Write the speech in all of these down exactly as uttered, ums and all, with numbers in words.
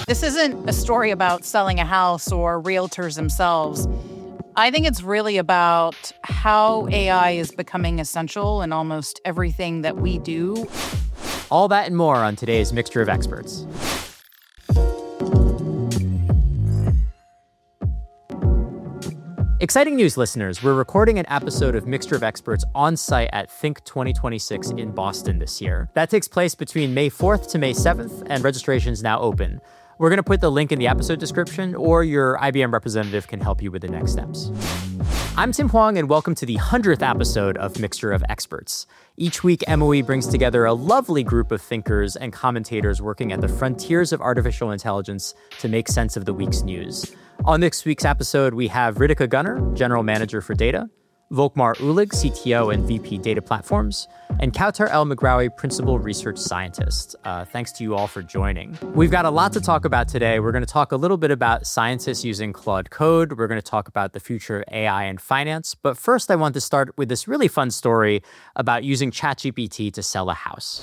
This isn't a story about selling a house or realtors themselves. I think it's really about how A I is becoming essential in almost everything that we do. All that and more on today's Mixture of Experts. Exciting news, listeners. We're recording an episode of Mixture of Experts on site at Think twenty twenty-six in Boston this year. That takes place between May fourth to May seventh, and registration is now open. We're going to put the link in the episode description, or your I B M representative can help you with the next steps. I'm Tim Huang, and welcome to the hundredth episode of Mixture of Experts. Each week, M O E brings together a lovely group of thinkers and commentators working at the frontiers of artificial intelligence to make sense of the week's news. On this week's episode, we have Ritika Gunnar, General Manager for Data, Volkmar Ulig, C T O and V P Data Platforms, and Kautar El-Megrawi, Principal Research Scientist. Uh, thanks to you all for joining. We've got a lot to talk about today. We're going to talk a little bit about scientists using Claude Code. We're going to talk about the future of A I and finance. But first, I want to start with this really fun story about using ChatGPT to sell a house.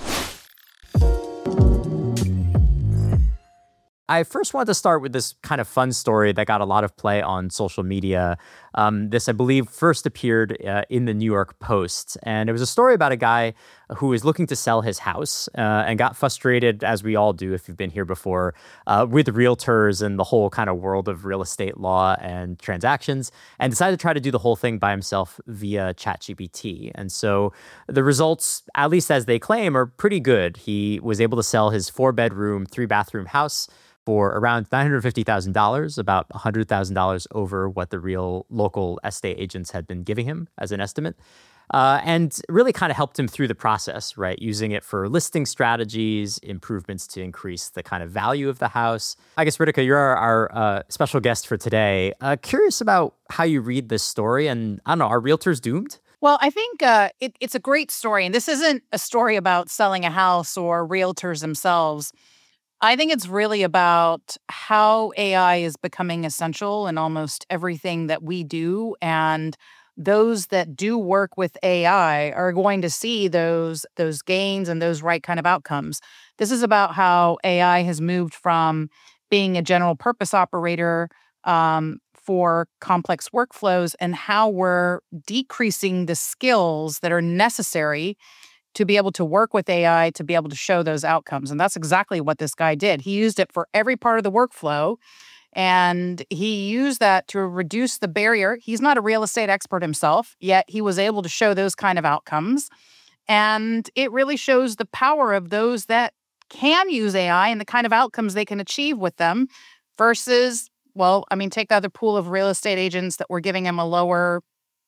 I first want to start with this kind of fun story that got a lot of play on social media. Um, this, I believe, first appeared uh, in the New York Post. And it was a story about a guy who was looking to sell his house uh, and got frustrated, as we all do if you've been here before, uh, with realtors and the whole kind of world of real estate law and transactions, and decided to try to do the whole thing by himself via ChatGPT. And so the results, at least as they claim, are pretty good. He was able to sell his four-bedroom, three-bathroom house for around nine hundred fifty thousand dollars, about one hundred thousand dollars over what the real local estate agents had been giving him as an estimate. Uh, and really kind of helped him through the process, right? Using it for listing strategies, improvements to increase the kind of value of the house. I guess, Ritika, you're our, our uh, special guest for today. Uh, curious about how you read this story. And I don't know, are realtors doomed? Well, I think uh, it, it's a great story. And this isn't a story about selling a house or realtors themselves. I think it's really about how A I is becoming essential in almost everything that we do. And those that do work with A I are going to see those, those gains and those right kind of outcomes. This is about how A I has moved from being a general purpose operator um, for complex workflows and how we're decreasing the skills that are necessary to be able to work with A I, to be able to show those outcomes. And that's exactly what this guy did. He used it for every part of the workflow, and he used that to reduce the barrier. He's not a real estate expert himself, yet he was able to show those kind of outcomes. And it really shows the power of those that can use A I and the kind of outcomes they can achieve with them versus, well, I mean, take the other pool of real estate agents that were giving him a lower,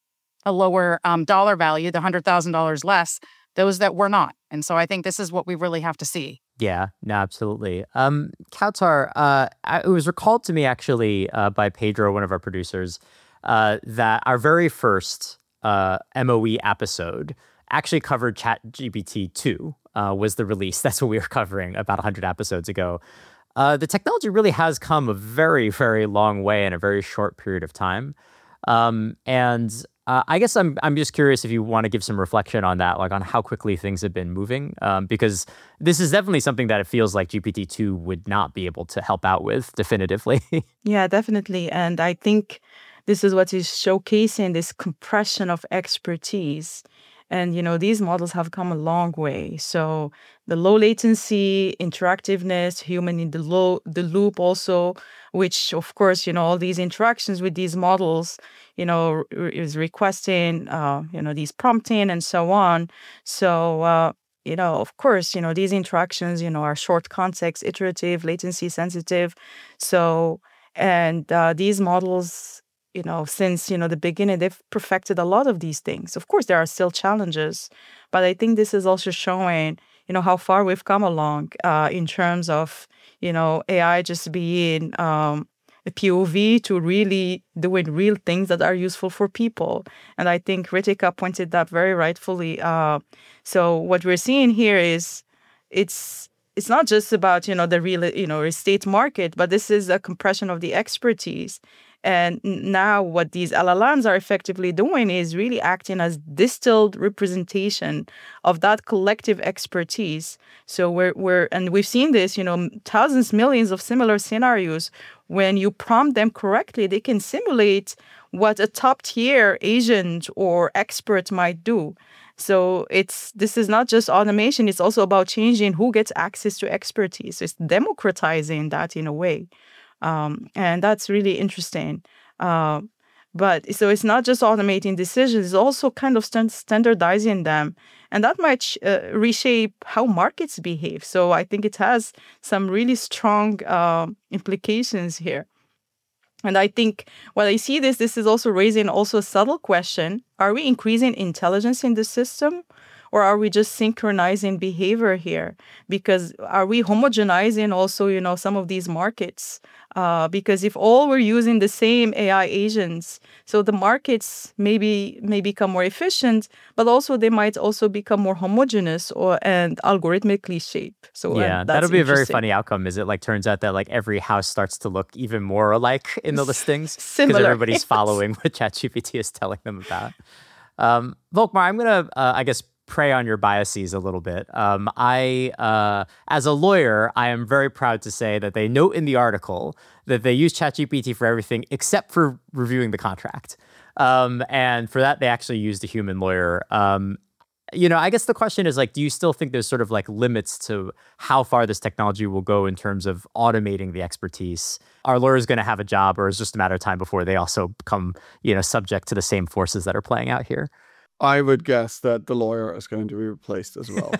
a lower um, dollar value, the one hundred thousand dollars less, those that were not. And so I think this is what we really have to see. Yeah, no, absolutely. Um, Kautar, uh, I, it was recalled to me actually uh, by Pedro, one of our producers, uh, that our very first uh, M O E episode actually covered ChatGPT two, uh, was the release. That's what we were covering about one hundred episodes ago. Uh, the technology really has come a very, very long way in a very short period of time. Um, and Uh, I guess I'm I'm just curious if you want to give some reflection on that, like on how quickly things have been moving, um, because this is definitely something that it feels like G P T two would not be able to help out with definitively. Yeah, definitely. And I think this is what is showcasing this compression of expertise. And, you know, these models have come a long way. So the low latency, interactiveness, human in the, low, the loop also, which, of course, you know, all these interactions with these models, you know, is requesting, uh, you know, these prompting and so on. So, uh, you know, of course, you know, these interactions, you know, are short context, iterative, latency sensitive. So, and uh, these models, you know, since, you know, the beginning, they've perfected a lot of these things. Of course, there are still challenges, but I think this is also showing, you know, how far we've come along uh, in terms of, you know, A I just being um, a P O V to really doing real things that are useful for people. And I think Ritika pointed that very rightfully. Uh, so what we're seeing here is it's it's not just about, you know, the real, you know, estate market, but this is a compression of the expertise. And now what these L L Ms are effectively doing is really acting as distilled representation of that collective expertise. So we're, we're and we've seen this, you know, thousands, millions of similar scenarios. When you prompt them correctly, they can simulate what a top-tier agent or expert might do. So it's this is not just automation, it's also about changing who gets access to expertise. It's democratizing that in a way. Um, and that's really interesting. Uh, but so it's not just automating decisions, it's also kind of stand- standardizing them. And that might sh- uh, reshape how markets behave. So I think it has some really strong uh, implications here. And I think when I see this, this is also raising also a subtle question. Are we increasing intelligence in the system? Or are we just synchronizing behavior here? Because are we homogenizing also, you know, some of these markets? Uh, because if all we're using the same A I agents, so the markets maybe may become more efficient, but also they might also become more homogeneous or and algorithmically shaped. So Yeah, and that'll that's be a very interesting. funny outcome. Is it like turns out that like every house starts to look even more alike in the listings because Similar. everybody's Yes. following what ChatGPT is telling them about. Um, Volkmar, I'm gonna, uh, I guess, prey on your biases a little bit. Um, I, uh, as a lawyer, I am very proud to say that they note in the article that they use ChatGPT for everything except for reviewing the contract. Um, and for that, they actually used a human lawyer. Um, you know, I guess the question is like, do you still think there's sort of like limits to how far this technology will go in terms of automating the expertise? Are lawyers going to have a job, or is it just a matter of time before they also become, you know, subject to the same forces that are playing out here? I would guess that the lawyer is going to be replaced as well.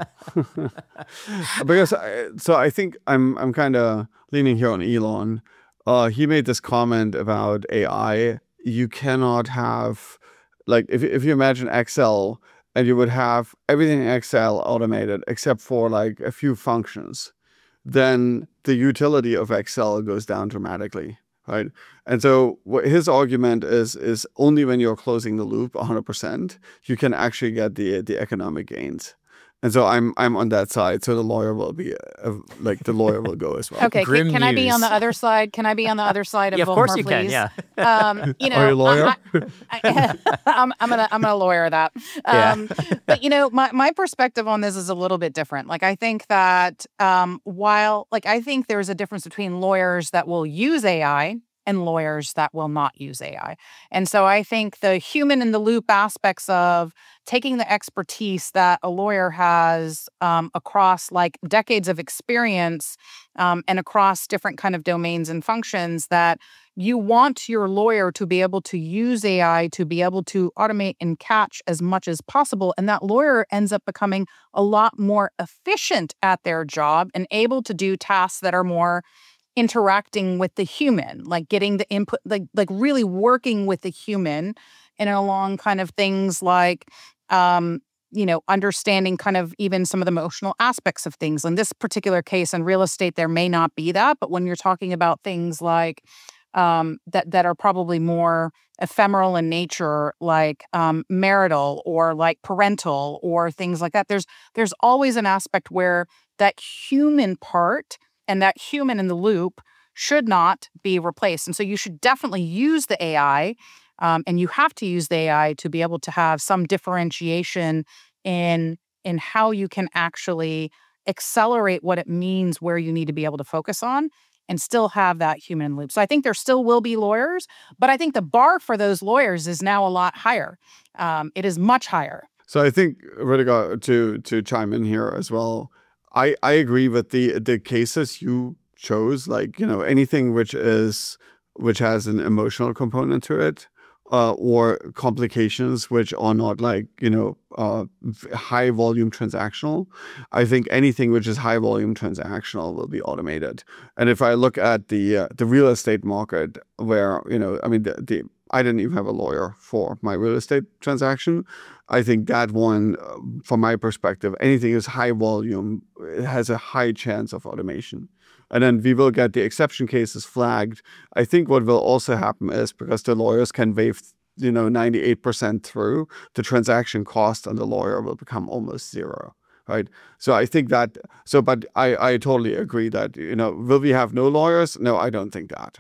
Because I, so I think I'm I'm kind of leaning here on Elon. Uh, he made this comment about A I. You cannot have, like, if if you imagine Excel and you would have everything in Excel automated except for like a few functions, then the utility of Excel goes down dramatically. Right. And so what his argument is, is only when you're closing the loop one hundred percent, you can actually get the the economic gains. And so I'm I'm on that side. So the lawyer will be uh, like the lawyer will go as well. Okay, Grim can, can I be on the news. other side? Can I be on the other side of Yeah, of course Volkmar, you can. please? Yeah. Um, you know, Are you a lawyer? I, I, I, I'm, I'm gonna I'm gonna lawyer that. Um, Yeah. but you know, my my perspective on this is a little bit different. Like I think that um, while like I think there's a difference between lawyers that will use A I and lawyers that will not use A I. And so I think the human in the loop aspects of taking the expertise that a lawyer has um, across like decades of experience um, and across different kind of domains and functions, that you want your lawyer to be able to use A I to be able to automate and catch as much as possible. And that lawyer ends up becoming a lot more efficient at their job and able to do tasks that are more interacting with the human, like getting the input, like like really working with the human and along kind of things like, um, you know, understanding kind of even some of the emotional aspects of things. In this particular case, in real estate, there may not be that, but when you're talking about things like um, that that are probably more ephemeral in nature, like um, marital or like parental or things like that, there's there's always an aspect where that human part and that human in the loop should not be replaced. And so you should definitely use the A I, um, and you have to use the A I to be able to have some differentiation in in how you can actually accelerate what it means, where you need to be able to focus on, and still have that human in the loop. So I think there still will be lawyers, but I think the bar for those lawyers is now a lot higher. Um, it is much higher. So I think, Rüdiger, to to chime in here as well, I, I agree with the the cases you chose, like, you know, anything which is which has an emotional component to it, uh, or complications which are not like, you know, uh, high volume transactional. I think anything which is high volume transactional will be automated. And if I look at the uh, the real estate market, where, you know, I mean, the, the I didn't even have a lawyer for my real estate transaction. I think that one, uh, from my perspective, anything is high volume, it has a high chance of automation. And then we will get the exception cases flagged. I think what will also happen is, because the lawyers can waive, you know, ninety-eight percent through, the transaction cost on the lawyer will become almost zero. Right. So I think that, so, but I, I totally agree that, you know, will we have no lawyers? No, I don't think that.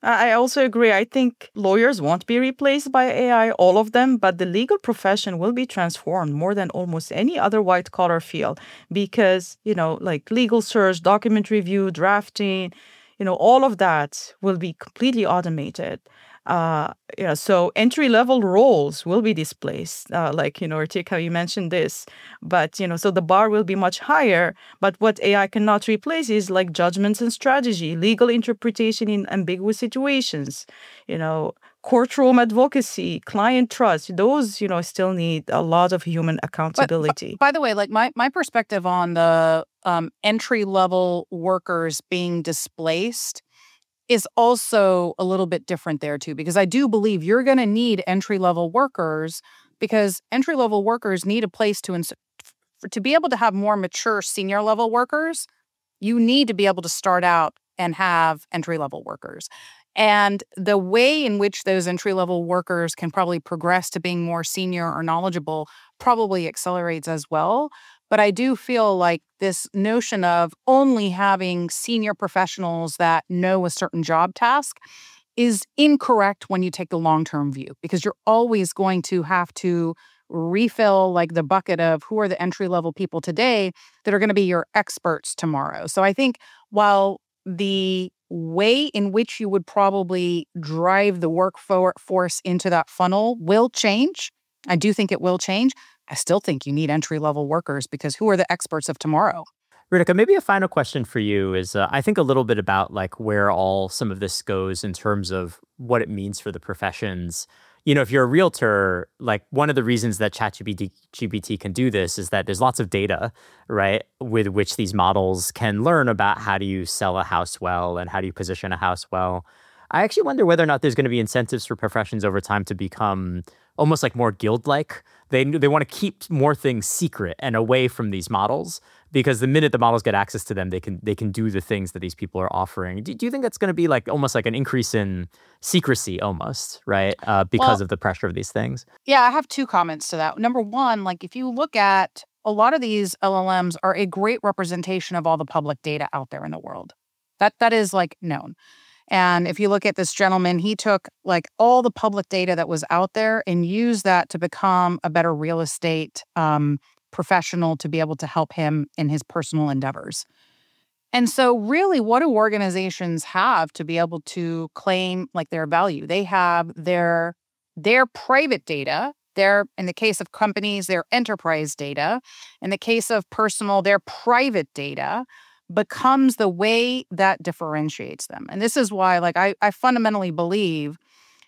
I also agree. I think lawyers won't be replaced by A I, all of them, but the legal profession will be transformed more than almost any other white collar field because, you know, like legal search, document review, drafting, you know, all of that will be completely automated. Uh, yeah, so entry level roles will be displaced. Uh, like, you know, Ritika, you mentioned this, but, you know, so the bar will be much higher. But what A I cannot replace is like judgments and strategy, legal interpretation in ambiguous situations, you know, courtroom advocacy, client trust. Those, you know, still need a lot of human accountability. But, by the way, like my, my perspective on the um, entry level workers being displaced is also a little bit different there too, because I do believe you're going to need entry-level workers because entry-level workers need a place to, ins- to be able to have more mature senior-level workers, you need to be able to start out and have entry-level workers. And the way in which those entry-level workers can probably progress to being more senior or knowledgeable probably accelerates as well. But I do feel like this notion of only having senior professionals that know a certain job task is incorrect when you take the long-term view, because you're always going to have to refill like the bucket of who are the entry-level people today that are going to be your experts tomorrow. So I think while the way in which you would probably drive the workforce into that funnel will change, I do think it will change. I still think you need entry-level workers because who are the experts of tomorrow? Ritika, maybe a final question for you is uh, I think a little bit about like where all some of this goes in terms of what it means for the professions. You know, if you're a realtor, like one of the reasons that ChatGPT G P T can do this is that there's lots of data, right, with which these models can learn about how do you sell a house well and how do you position a house well. I actually wonder whether or not there's going to be incentives for professions over time to become almost like more guild-like. They they want to keep more things secret and away from these models because the minute the models get access to them, they can they can do the things that these people are offering. Do, do you think that's going to be like almost like an increase in secrecy almost, right? Uh, because Well, of the pressure of these things? Yeah, I have two comments to that. Number one, like if you look at a lot of these L L Ms are a great representation of all the public data out there in the world. That that is like known. And if you look at this gentleman, he took like all the public data that was out there and used that to become a better real estate um, professional to be able to help him in his personal endeavors. And so really, what do organizations have to be able to claim like their value? They have their their private data, their, in the case of companies, their enterprise data. In the case of personal, their private data becomes the way that differentiates them. And this is why, like, I, I fundamentally believe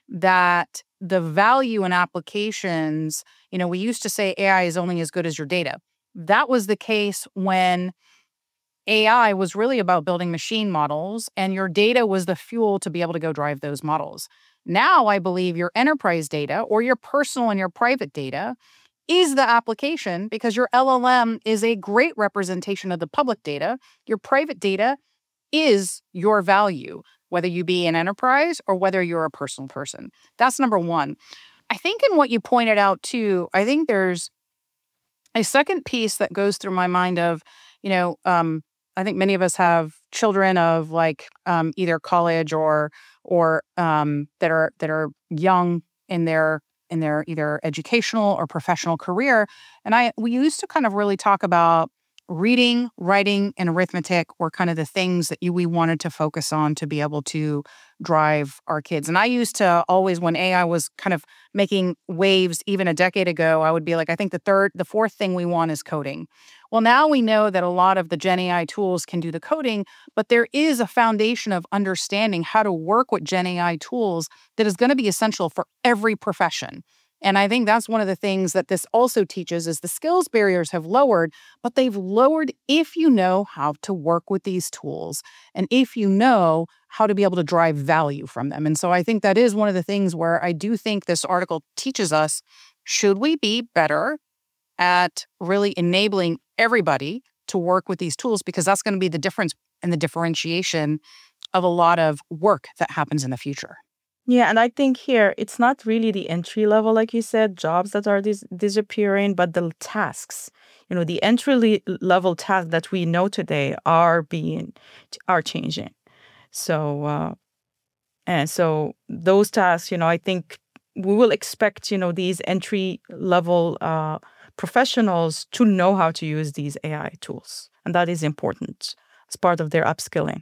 that the value in applications, you know, we used to say A I is only as good as your data. That was the case when A I was really about building machine models, and your data was the fuel to be able to go drive those models. Now, I believe your enterprise data or your personal and your private data is the application because your L L M is a great representation of the public data. Your private data is your value, whether you be an enterprise or whether you're a personal person. That's number one. I think in what you pointed out too, I think there's a second piece that goes through my mind of, you know, um, I think many of us have children of like um, either college or or um, that are that are young in their in their either educational or professional career. And I we used to kind of really talk about reading, writing, and arithmetic were kind of the things that you, we wanted to focus on to be able to drive our kids. And I used to always, when A I was kind of making waves even a decade ago, I would be like, I think the third, the fourth thing we want is coding. Well, now we know that a lot of the Gen A I tools can do the coding, but there is a foundation of understanding how to work with Gen A I tools that is going to be essential for every profession. And I think that's one of the things that this also teaches is the skills barriers have lowered, but they've lowered if you know how to work with these tools and if you know how to be able to drive value from them. And so I think that is one of the things where I do think this article teaches us, should we be better at really enabling everybody to work with these tools? Because that's going to be the difference and the differentiation of a lot of work that happens in the future. Yeah, and I think here it's not really the entry level, like you said, jobs that are dis- disappearing, but the tasks. You know, the entry le- level tasks that we know today are being are changing. So, uh, And so those tasks, you know, I think we will expect, you know, these entry level uh, professionals to know how to use these A I tools. And that is important as part of their upskilling.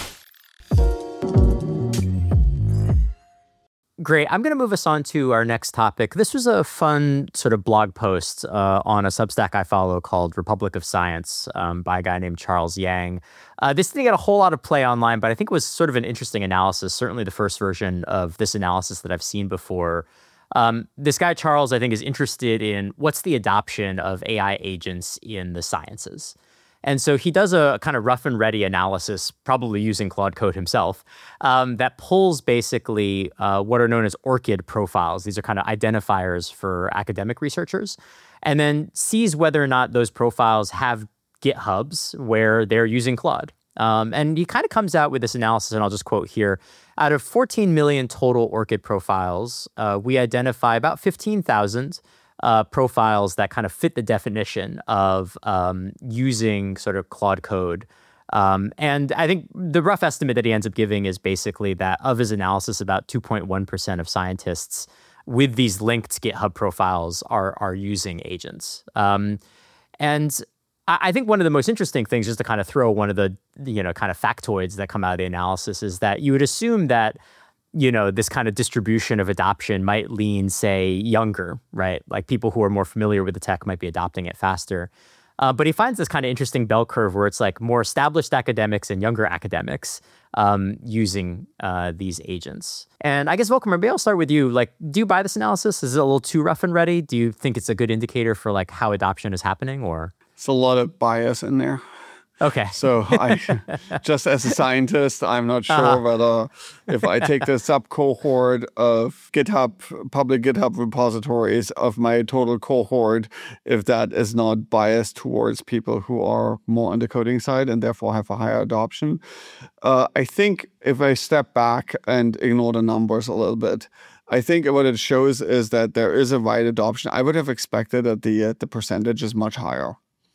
Great. I'm going to move us on to our next topic. This was a fun sort of blog post uh, on a Substack I follow called Republic of Science um, by a guy named Charles Yang. Uh, this didn't get a whole lot of play online, but I think it was sort of an interesting analysis, certainly the first version of this analysis that I've seen before. Um, this guy, Charles, I think is interested in what's the adoption of A I agents in the sciences. And so he does a kind of rough and ready analysis, probably using Claude Code himself, um, that pulls basically uh, what are known as ORCID profiles. These are kind of identifiers for academic researchers, and then sees whether or not those profiles have GitHubs where they're using Claude. Um, and he kind of comes out with this analysis, and I'll just quote here. Out of fourteen million total ORCID profiles, uh, we identify about fifteen thousand Uh, profiles that kind of fit the definition of um, using sort of Claude Code. Um, and I think the rough estimate that he ends up giving is basically that of his analysis, about two point one percent of scientists with these linked GitHub profiles are are using agents. Um, and I, I think one of the most interesting things, just to kind of throw one of the, you know, kind of factoids that come out of the analysis, is that you would assume that you know, this kind of distribution of adoption might lean, say, younger, right? Like people who are more familiar with the tech might be adopting it faster. Uh, but he finds this kind of interesting bell curve where it's like more established academics and younger academics um, using uh, these agents. And I guess, Volker, maybe I'll start with you. Like, do you buy this analysis? Is it a little too rough and ready? Do you think it's a good indicator for like how adoption is happening, or? It's a lot of bias in there. Okay. So I, just as a scientist, I'm not sure uh-huh. whether if I take the sub-cohort of GitHub, public GitHub repositories of my total cohort, if that is not biased towards people who are more on the coding side and therefore have a higher adoption. Uh, I think if I step back and ignore the numbers a little bit, I think what it shows is that there is a wide adoption. I would have expected that the, uh, the percentage is much higher.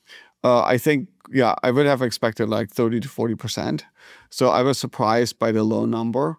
Uh, I think, yeah, I would have expected like thirty to forty percent. So I was surprised by the low number,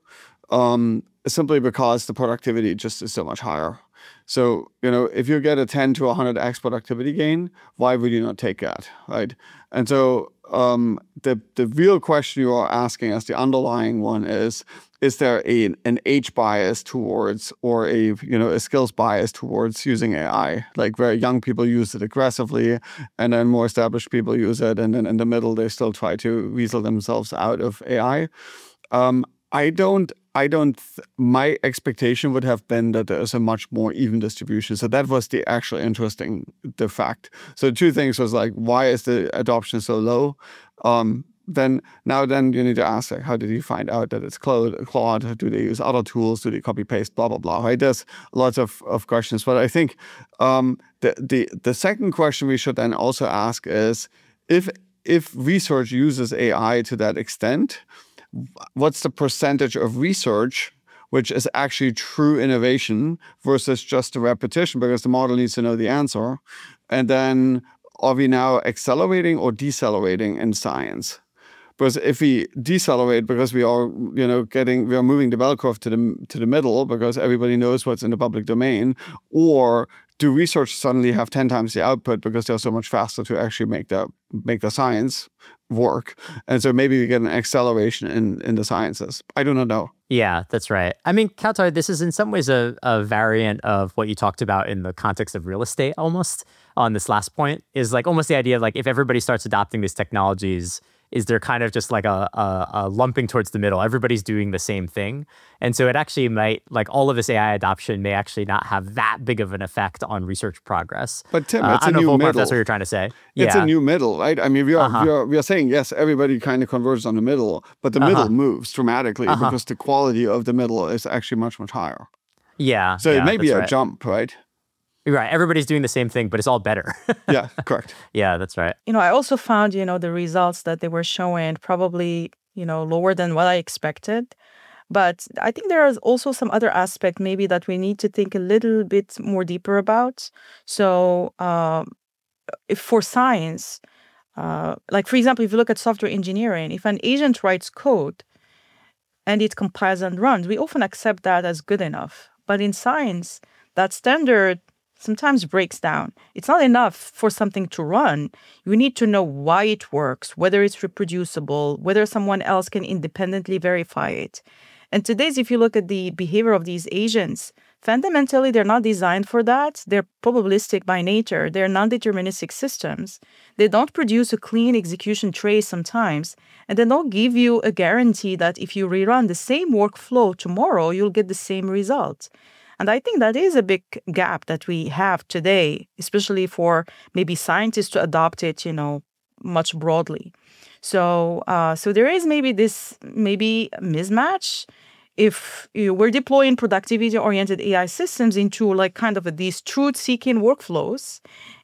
um, simply because the productivity just is so much higher. So, you know, if you get a ten to one hundred x productivity gain, why would you not take that, right? And so um, the, the real question you are asking as the underlying one is, is there a, an age bias towards, or a, you know, a skills bias towards using A I? Like where young people use it aggressively and then more established people use it. And then in the middle, they still try to weasel themselves out of A I. Um, I don't, I don't, th- my expectation would have been that there's a much more even distribution. So that was the actually interesting, the fact. So two things was like, why is the adoption so low? Um, then now then you need to ask, like, how did you find out that it's Claude? Claude? Do they use other tools? Do they copy paste? Blah blah blah. Right? There's lots of, of questions, but I think um, the the the second question we should then also ask is if if research uses A I to that extent, what's the percentage of research which is actually true innovation versus just a repetition, because the model needs to know the answer, and then are we now accelerating or decelerating in science? Because if we decelerate because we are, you know, getting, we are moving the bell curve to the to the middle because everybody knows what's in the public domain, or do research suddenly have ten times the output because they're so much faster to actually make the make the science work? And so maybe we get an acceleration in, in the sciences. I do not know. Yeah, that's right. I mean, Kautar, this is in some ways a, a variant of what you talked about in the context of real estate almost on this last point, is like almost the idea of like if everybody starts adopting these technologies, is there kind of just like a, a, a lumping towards the middle? Everybody's doing the same thing. And so it actually might, like all of this A I adoption may actually not have that big of an effect on research progress. But Tim, uh, it's I a don't new know, Volker, middle. if that's what you're trying to say. It's yeah. a new middle, right? I mean, we are, uh-huh. we are we are saying, yes, everybody kind of converges on the middle, but the uh-huh. middle moves dramatically uh-huh. because the quality of the middle is actually much, much higher. Yeah. So yeah, it may be a right. jump, right? Right. Everybody's doing the same thing, but it's all better. Yeah, correct. Yeah, that's right. You know, I also found, you know, the results that they were showing probably, you know, lower than what I expected. But I think there is also some other aspect maybe that we need to think a little bit more deeper about. So um, if for science, uh, like, for example, if you look at software engineering, if an agent writes code, and it compiles and runs. We often accept that as good enough. But in science, that standard sometimes breaks down. It's not enough for something to run. You need to know why it works, whether it's reproducible, whether someone else can independently verify it. And today's, if you look at the behavior of these agents, fundamentally, they're not designed for that. They're probabilistic by nature. They're non-deterministic systems. They don't produce a clean execution trace sometimes, and they don't give you a guarantee that if you rerun the same workflow tomorrow, you'll get the same result. And I think that is a big gap that we have today, especially for maybe scientists to adopt it, you know, much broadly. So, uh, so there is maybe this maybe mismatch. If you know, we're deploying productivity-oriented A I systems into like kind of a, these truth-seeking workflows,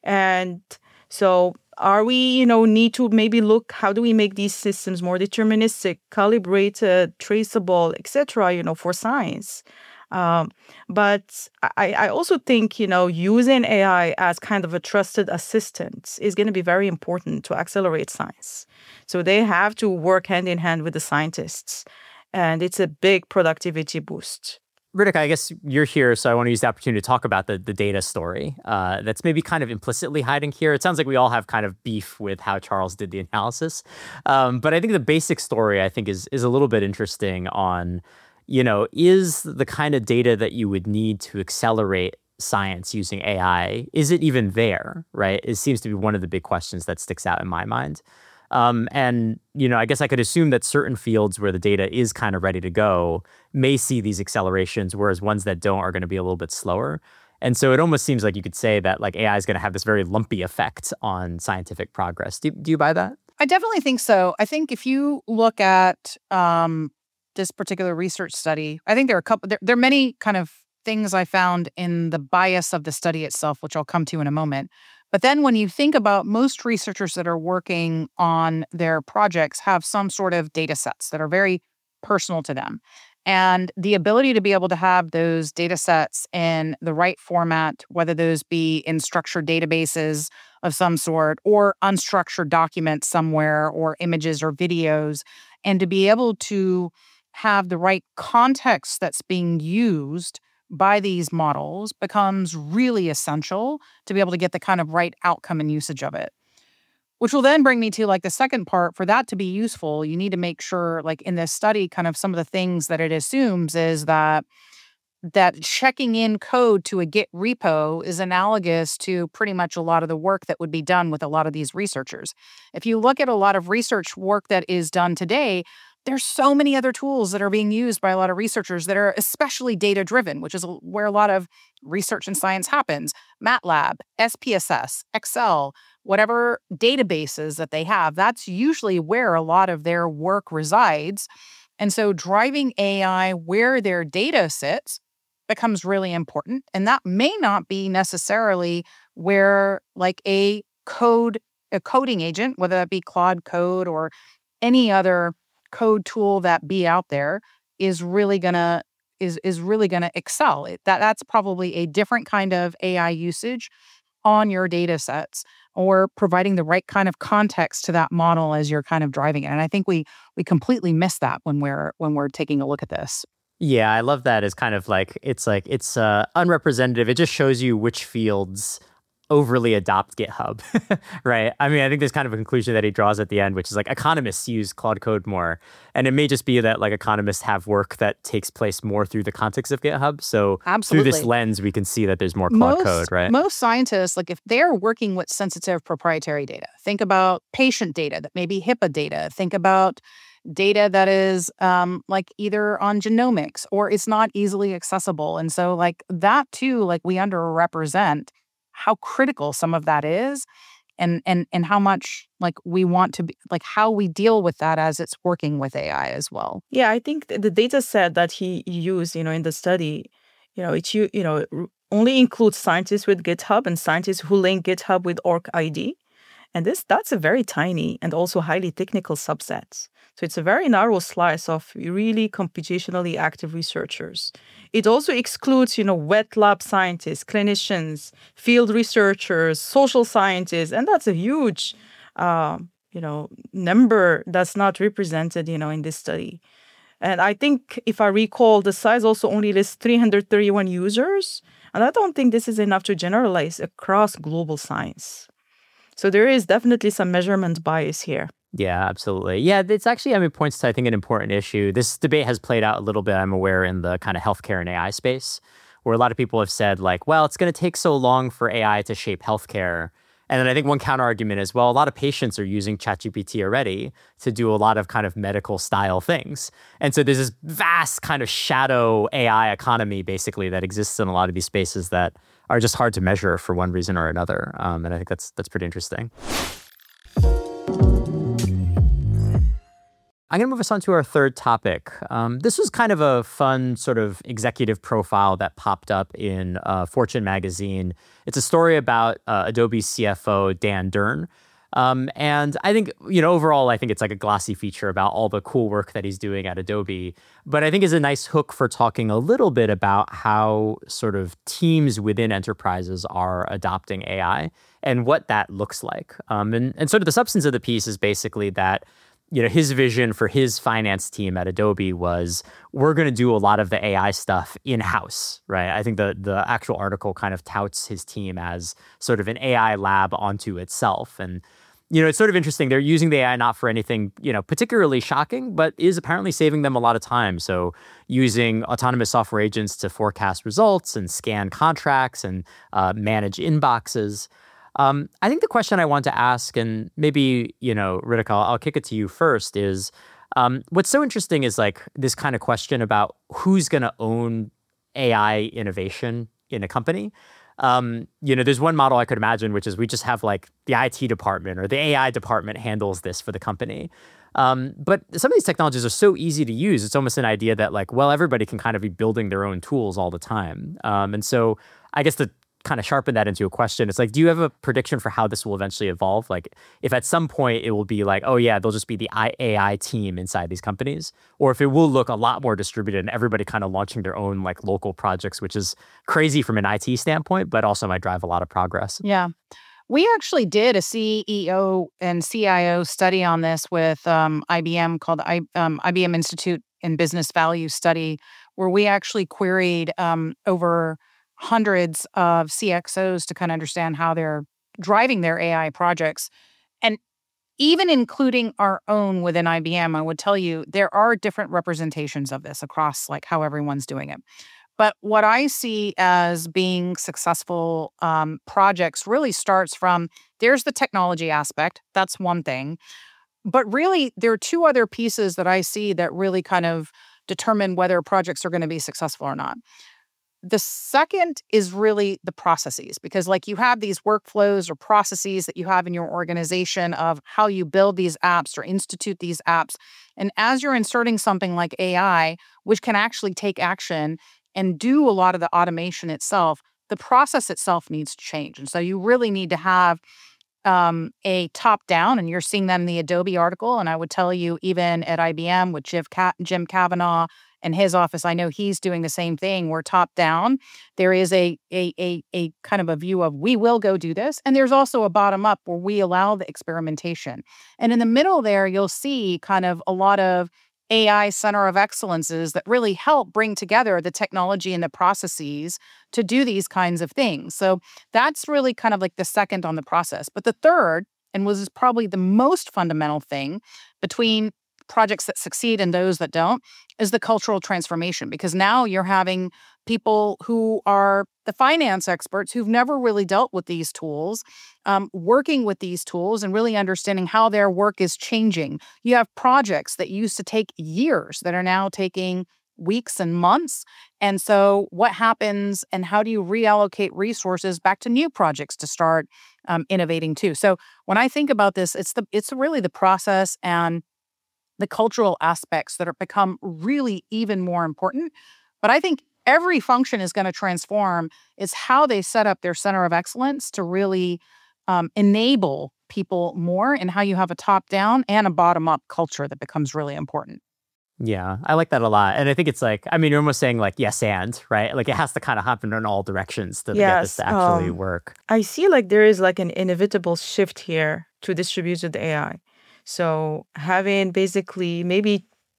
and so are we, you know, need to maybe look how do we make these systems more deterministic, calibrated, traceable, et cetera, you know, for science. Um, but I, I also think, you know, using A I as kind of a trusted assistant is going to be very important to accelerate science. So they have to work hand in hand with the scientists. And it's a big productivity boost. Ritika, I guess you're here, so I want to use the opportunity to talk about the, the data story uh, that's maybe kind of implicitly hiding here. It sounds like we all have kind of beef with how Charles did the analysis. Um, but I think the basic story, I think, is is a little bit interesting on, you know, is the kind of data that you would need to accelerate science using A I, is it even there, right? It seems to be one of the big questions that sticks out in my mind. Um, and, you know, I guess I could assume that certain fields where the data is kind of ready to go may see these accelerations, whereas ones that don't are going to be a little bit slower. And so it almost seems like you could say that like A I is going to have this very lumpy effect on scientific progress. Do, do you buy that? I definitely think so. I think if you look at um, this particular research study, I think there are a couple, there, there are many kind of things I found in the bias of the study itself, which I'll come to in a moment. But then when you think about most researchers that are working on their projects have some sort of data sets that are very personal to them. And the ability to be able to have those data sets in the right format, whether those be in structured databases of some sort or unstructured documents somewhere or images or videos, and to be able to have the right context that's being used by these models becomes really essential to be able to get the kind of right outcome and usage of it. Which will then bring me to like the second part. For that to be useful, you need to make sure, like in this study, kind of some of the things that it assumes is that that checking in code to a Git repo is analogous to pretty much a lot of the work that would be done with a lot of these researchers. If you look at a lot of research work that is done today, there's so many other tools that are being used by a lot of researchers that are especially data-driven, which is where a lot of research and science happens. MATLAB, S P S S, Excel, whatever databases that they have, that's usually where a lot of their work resides. And so driving A I where their data sits becomes really important. And that may not be necessarily where like a code, a coding agent, whether that be Claude Code or any other code tool that be out there, is really gonna is is really gonna excel. It, that that's probably a different kind of A I usage on your data sets, or providing the right kind of context to that model as you're kind of driving it. And I think we we completely miss that when we're when we're taking a look at this. Yeah, I love that as kind of like it's like it's uh, unrepresentative. It just shows you which fields overly adopt GitHub, right? I mean, I think there's kind of a conclusion that he draws at the end, which is like economists use Claude Code more. And it may just be that like economists have work that takes place more through the context of GitHub. So Absolutely. Through this lens, we can see that there's more Claude most, Code, right? Most scientists, like if they're working with sensitive proprietary data, think about patient data that may be HIPAA data. Think about data that is um, like either on genomics or it's not easily accessible. And so like that too, like we underrepresent how critical some of that is, and and and how much like we want to be, like how we deal with that as it's working with A I as well. Yeah, I think the data set that he used, you know, in the study, you know, it you you know only includes scientists with GitHub and scientists who link GitHub with OrcID. And this that's a very tiny and also highly technical subset. So it's a very narrow slice of really computationally active researchers. It also excludes, you know, wet lab scientists, clinicians, field researchers, social scientists, and that's a huge, uh, you know, number that's not represented, you know, in this study. And I think, if I recall, the size also only lists three hundred thirty-one users. And I don't think this is enough to generalize across global science. So there is definitely some measurement bias here. Yeah, absolutely. Yeah, it's actually, I mean, points to, I think, an important issue. This debate has played out a little bit, I'm aware, in the kind of healthcare and A I space, where a lot of people have said, like, well, it's going to take so long for A I to shape healthcare. And then I think one counter argument is, well, a lot of patients are using ChatGPT already to do a lot of kind of medical style things. And so there's this vast kind of shadow A I economy, basically, that exists in a lot of these spaces that are just hard to measure for one reason or another. Um, and I think that's that's pretty interesting. I'm going to move us on to our third topic. Um, this was kind of a fun sort of executive profile that popped up in uh, Fortune magazine. It's a story about uh, Adobe C F O Dan Durn. Um, and I think, you know, overall, I think it's like a glossy feature about all the cool work that he's doing at Adobe. But I think is a nice hook for talking a little bit about how sort of teams within enterprises are adopting A I and what that looks like. Um, and, and sort of the substance of the piece is basically that, you know, his vision for his finance team at Adobe was, we're going to do a lot of the A I stuff in-house, right? I think the the actual article kind of touts his team as sort of an A I lab onto itself. And, you know, it's sort of interesting. They're using the A I not for anything, you know, particularly shocking, but is apparently saving them a lot of time. So using autonomous software agents to forecast results and scan contracts and uh, manage inboxes. Um, I think the question I want to ask, and maybe, you know, Ritika, I'll, I'll kick it to you first, is um, what's so interesting is like this kind of question about who's going to own A I innovation in a company. Um, you know, there's one model I could imagine, which is we just have like the I T department or the A I department handles this for the company. Um, but some of these technologies are so easy to use. It's almost an idea that like, well, everybody can kind of be building their own tools all the time. Um, and so I guess the kind of sharpen that into a question. It's like, do you have a prediction for how this will eventually evolve? Like, if at some point it will be like, oh yeah, they'll just be the A I team inside these companies, or if it will look a lot more distributed and everybody kind of launching their own like local projects, which is crazy from an I T standpoint, but also might drive a lot of progress. Yeah. We actually did a C E O and C I O study on this with um, I B M called I, um, I B M Institute in Business Value Study, where we actually queried um, over hundreds of C X Os to kind of understand how they're driving their A I projects. And even including our own within I B M, I would tell you there are different representations of this across like how everyone's doing it. But what I see as being successful um, projects really starts from, there's the technology aspect. That's one thing. But really, there are two other pieces that I see that really kind of determine whether projects are going to be successful or not. The second is really the processes, because like you have these workflows or processes that you have in your organization of how you build these apps or institute these apps. And as you're inserting something like A I, which can actually take action and do a lot of the automation itself, the process itself needs to change. And so you really need to have um, a top down, and you're seeing that in the Adobe article. And I would tell you, even at I B M with Jim, Ca- Jim Kavanaugh and his office, I know he's doing the same thing. We're top down. There is a, a, a, a kind of a view of we will go do this. And there's also a bottom up where we allow the experimentation. And in the middle there, you'll see kind of a lot of A I center of excellences that really help bring together the technology and the processes to do these kinds of things. So that's really kind of like the second on the process. But the third, and was probably the most fundamental thing between projects that succeed and those that don't, is the cultural transformation. Because now you're having people who are the finance experts who've never really dealt with these tools, um, working with these tools and really understanding how their work is changing. You have projects that used to take years that are now taking weeks and months. And so what happens and how do you reallocate resources back to new projects to start um, innovating too? So when I think about this, it's the it's really the process and the cultural aspects that are become really even more important. But I think every function is going to transform. It's how they set up their center of excellence to really um, enable people more, and how you have a top-down and a bottom-up culture that becomes really important. Yeah, I like that a lot. And I think it's like, I mean, you're almost saying like, yes, and, right? Like it has to kind of happen in all directions to get this Yes, to actually um, work. I see like there is like an inevitable shift here to distributed A I. So having basically maybe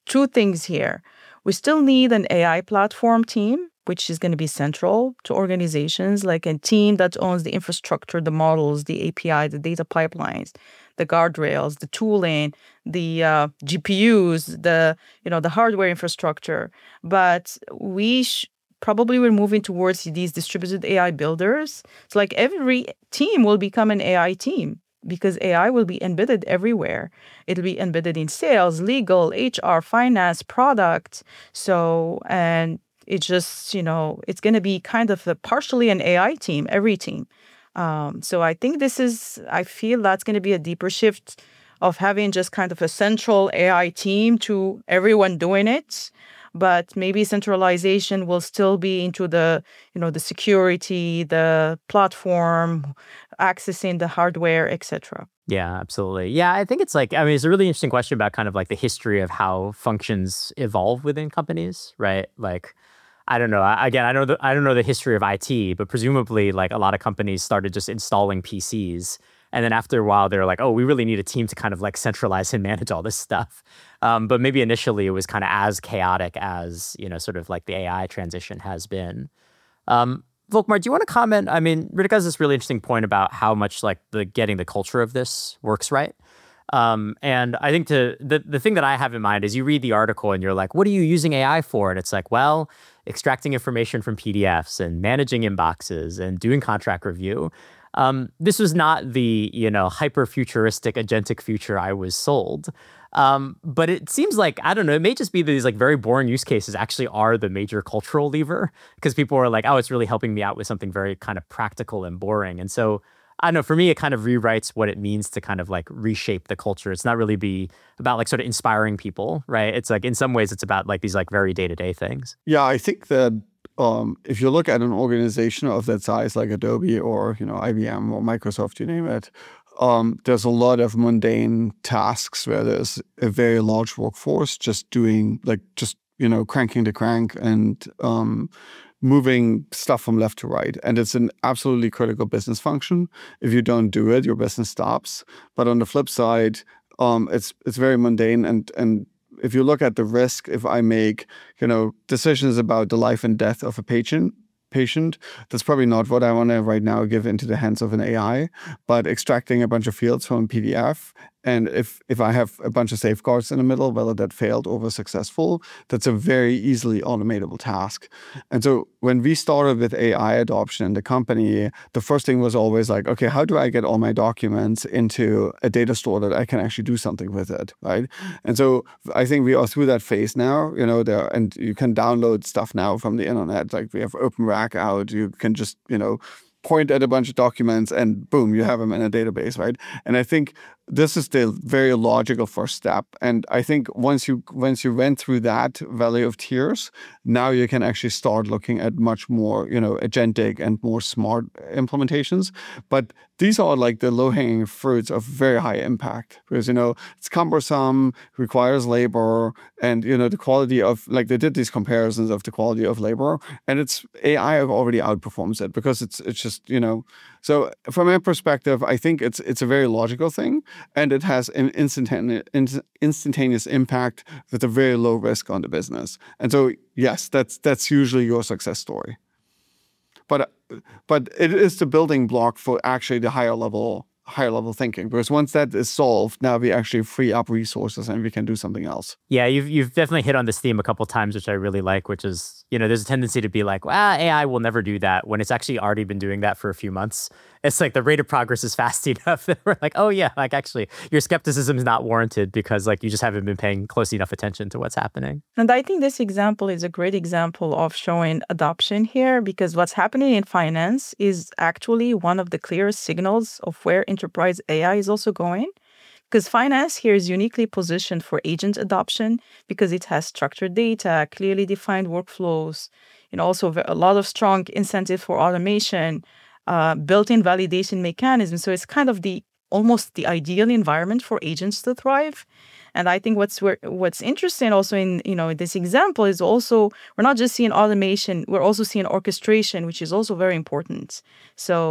two things here. We still need an A I platform team, which is going to be central to organizations, like a team that owns the infrastructure, the models, the A P I, the data pipelines, the guardrails, the tooling, the uh, G P Us, the you know the hardware infrastructure. But we sh- probably we're moving towards these distributed A I builders. It's like every team will become an A I team, because A I will be embedded everywhere. It'll be embedded in sales, legal, H R, finance, product. So, and it's just, you know, it's going to be kind of a partially an A I team, every team. Um, so I think this is, I feel that's going to be a deeper shift of having just kind of a central A I team to everyone doing it. But maybe centralization will still be into the, you know, the security, the platform, accessing the hardware, et cetera. Yeah, absolutely. Yeah, I think it's like, I mean, it's a really interesting question about kind of like the history of how functions evolve within companies, right? Like, I don't know. I- Again, I know the, I don't know the history of I T, but presumably, like a lot of companies started just installing P Cs, and then after a while, they're like, "Oh, we really need a team to kind of like centralize and manage all this stuff." Um, but maybe initially, it was kind of as chaotic as you know, sort of like the A I transition has been. Um, Volkmar, do you want to comment? I mean, Ritika has this really interesting point about how much like the getting the culture of this works right. Um, and I think to the the thing that I have in mind is you read the article and you're like, what are you using A I for? And it's like, well, extracting information from P D Fs and managing inboxes and doing contract review. Um, this was not the, you know, hyper futuristic agentic future I was sold. Um, but it seems like, I don't know, it may just be that these like very boring use cases actually are the major cultural lever, because people are like, oh, it's really helping me out with something very kind of practical and boring. And so I don't know, for me, it kind of rewrites what it means to kind of like reshape the culture. It's not really be about like sort of inspiring people, right? It's like in some ways it's about like these like very day-to-day things. Yeah, I think that um, if you look at an organization of that size, like Adobe or, you know, I B M or Microsoft, you name it, um, there's a lot of mundane tasks where there's a very large workforce just doing like just, you know, cranking the crank and um, moving stuff from left to right. And it's an absolutely critical business function. If you don't do it, your business stops. But on the flip side, um, it's it's very mundane. And and if you look at the risk, if I make, you know, decisions about the life and death of a patient, patient, that's probably not what I want to right now give into the hands of an A I. But extracting a bunch of fields from a P D F, and if if I have a bunch of safeguards in the middle, whether that failed or was successful, that's a very easily automatable task. And so when we started with A I adoption in the company, the first thing was always like, okay, how do I get all my documents into a data store that I can actually do something with it, right? And so I think we are through that phase now, you know, there, and you can download stuff now from the internet. Like we have OpenRack out, you can just, you know, point at a bunch of documents and boom, you have them in a database, right? And I think this is the very logical first step. And I think once you once you went through that valley of tears, now you can actually start looking at much more, you know, agentic and more smart implementations. But these are like the low-hanging fruits of very high impact, because, you know, it's cumbersome, requires labor, and, you know, the quality of, like they did these comparisons of the quality of labor, and it's A I already outperforms it because it's it's just, you know, so from my perspective, I think it's it's a very logical thing, and it has an instantaneous instantaneous impact with a very low risk on the business. And so, yes, that's that's usually your success story. But but it is the building block for actually the higher level higher level thinking, because once that is solved, now we actually free up resources and we can do something else. Yeah, you've you've definitely hit on this theme a couple of times, which I really like, which is, you know, there's a tendency to be like, well, A I will never do that, when it's actually already been doing that for a few months. It's like the rate of progress is fast enough that we're like, oh yeah, like actually your skepticism is not warranted because like you just haven't been paying close enough attention to what's happening. And I think this example is a great example of showing adoption here, because what's happening in finance is actually one of the clearest signals of where enterprise A I is also going. Because finance here is uniquely positioned for agent adoption because it has structured data, clearly defined workflows, and also a lot of strong incentive for automation, uh, built-in validation mechanisms. So it's kind of the almost the ideal environment for agents to thrive. And I think what's what's interesting also in, you know, this example is also we're not just seeing automation, we're also seeing orchestration, which is also very important. So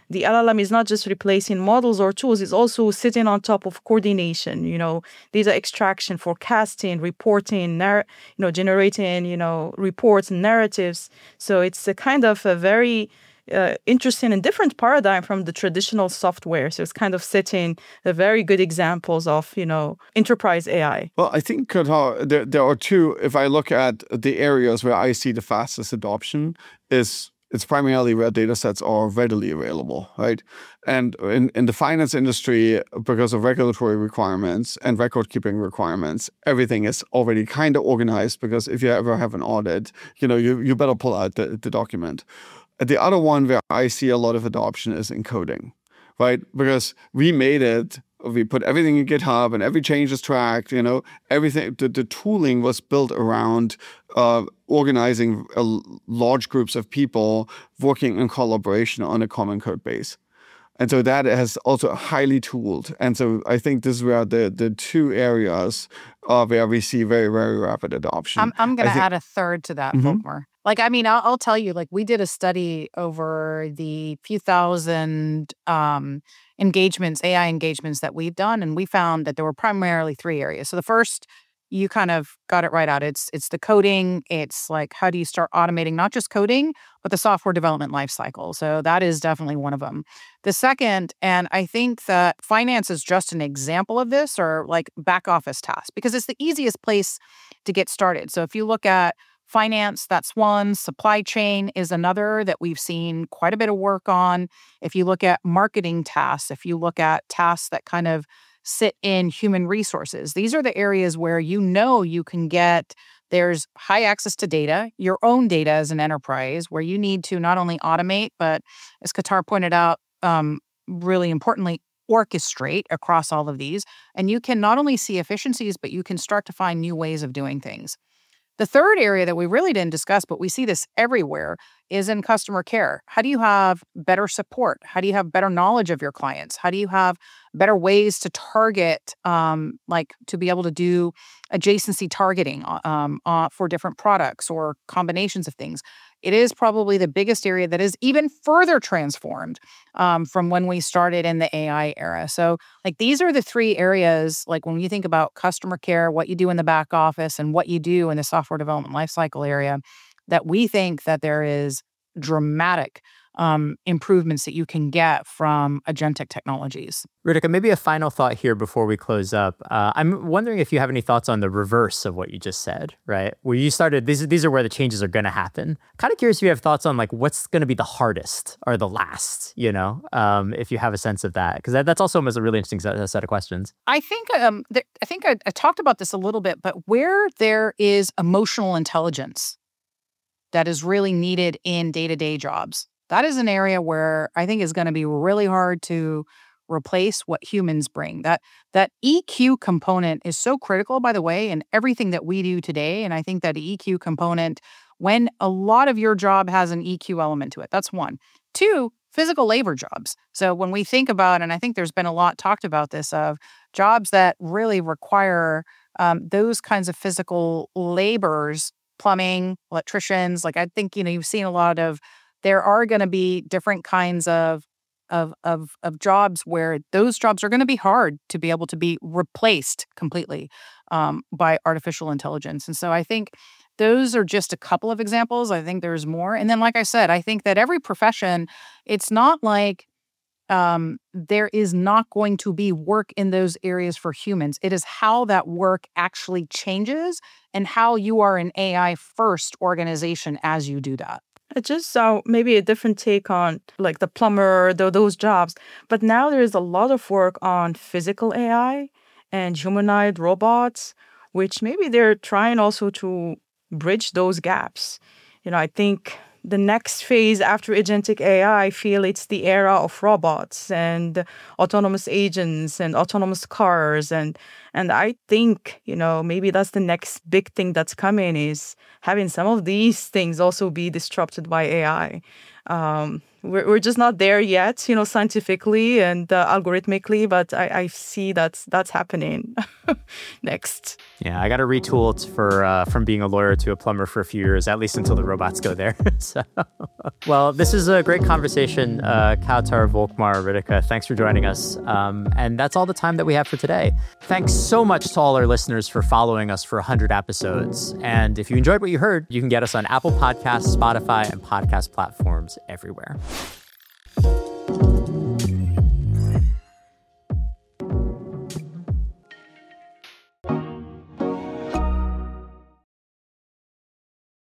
the L L M is not just replacing models or tools, it's also sitting on top of coordination, you know, data extraction, forecasting, reporting, narr- you know, generating, you know, reports and narratives. So it's a kind of a very uh, interesting and different paradigm from the traditional software. So it's kind of setting a very good examples of, you know, enterprise A I. Well, I think, Qatar, there, there are two, if I look at the areas where I see the fastest adoption, is it's primarily where data sets are readily available, right? And in, in the finance industry, because of regulatory requirements and record-keeping requirements, everything is already kind of organized, because if you ever have an audit, you know, you, you better pull out the, the document. The other one where I see a lot of adoption is in coding, right? Because we made it, we put everything in GitHub and every change is tracked, you know, everything, the, the tooling was built around uh, organizing a, large groups of people working in collaboration on a common code base. And so that has also highly tooled. And so I think this is where the, the two areas are where we see very, very rapid adoption. I'm, I'm going to think- add a third to that, Mhm. Volkmar. Like, I mean, I'll, I'll tell you, like, we did a study over the few thousand um, engagements, A I engagements that we've done, and we found that there were primarily three areas. So the first, you kind of got it right out. It's it's the coding. It's like, how do you start automating not just coding, but the software development lifecycle? So that is definitely one of them. The second, and I think that finance is just an example of this, or like back office tasks, because it's the easiest place to get started. So if you look at finance, that's one. Supply chain is another that we've seen quite a bit of work on. If you look at marketing tasks, if you look at tasks that kind of sit in human resources, these are the areas where you know you can get, there's high access to data, your own data as an enterprise, where you need to not only automate, but as Qatar pointed out, um, really importantly, orchestrate across all of these. And you can not only see efficiencies, but you can start to find new ways of doing things. The third area that we really didn't discuss, but we see this everywhere, is in customer care. How do you have better support? How do you have better knowledge of your clients? How do you have better ways to target, um, like to be able to do adjacency targeting um, uh, for different products or combinations of things? It is probably the biggest area that is even further transformed um, from when we started in the A I era. So like these are the three areas, like when you think about customer care, what you do in the back office and what you do in the software development lifecycle area, that we think that there is dramatic um, improvements that you can get from agentic technologies. Ritika, maybe a final thought here before we close up. Uh, I'm wondering if you have any thoughts on the reverse of what you just said, right? Where you started, these, these are where the changes are going to happen. Kind of curious if you have thoughts on like what's going to be the hardest or the last, you know, um, if you have a sense of that. Because that, that's also almost a really interesting set, set of questions. I think um, th- I think I, I talked about this a little bit, but where there is emotional intelligence that is really needed in day-to-day jobs, that is an area where I think is going to be really hard to replace what humans bring. That that E Q component is so critical, by the way, in everything that we do today. And I think that E Q component, when a lot of your job has an E Q element to it, that's one. Two, physical labor jobs. So when we think about, and I think there's been a lot talked about this, of jobs that really require um, those kinds of physical labors, plumbing, electricians, like I think, you know, you've seen a lot of, there are going to be different kinds of, of, of, of jobs where those jobs are going to be hard to be able to be replaced completely um, by artificial intelligence. And so I think those are just a couple of examples. I think there's more. And then, like I said, I think that every profession, it's not like um, there is not going to be work in those areas for humans. It is how that work actually changes and how you are an A I first organization as you do that. I just saw maybe a different take on like the plumber, th- those jobs. But now there is a lot of work on physical A I and humanoid robots, which maybe they're trying also to bridge those gaps. You know, I think the next phase after agentic A I, I feel it's the era of robots and autonomous agents and autonomous cars. And and I think, you know, maybe that's the next big thing that's coming, is having some of these things also be disrupted by A I, um, we're, we're just not there yet, you know, scientifically and uh, algorithmically, but I, I see that's that's happening next. Yeah, I got to retool it for uh, from being a lawyer to a plumber for a few years, at least until the robots go there. So, well, this is a great conversation, uh, Kautar, Volkmar, Ritika. Thanks for joining us. Um, and that's all the time that we have for today. Thanks so much to all our listeners for following us for one hundred episodes. And if you enjoyed what you heard, you can get us on Apple Podcasts, Spotify, and podcast platforms everywhere.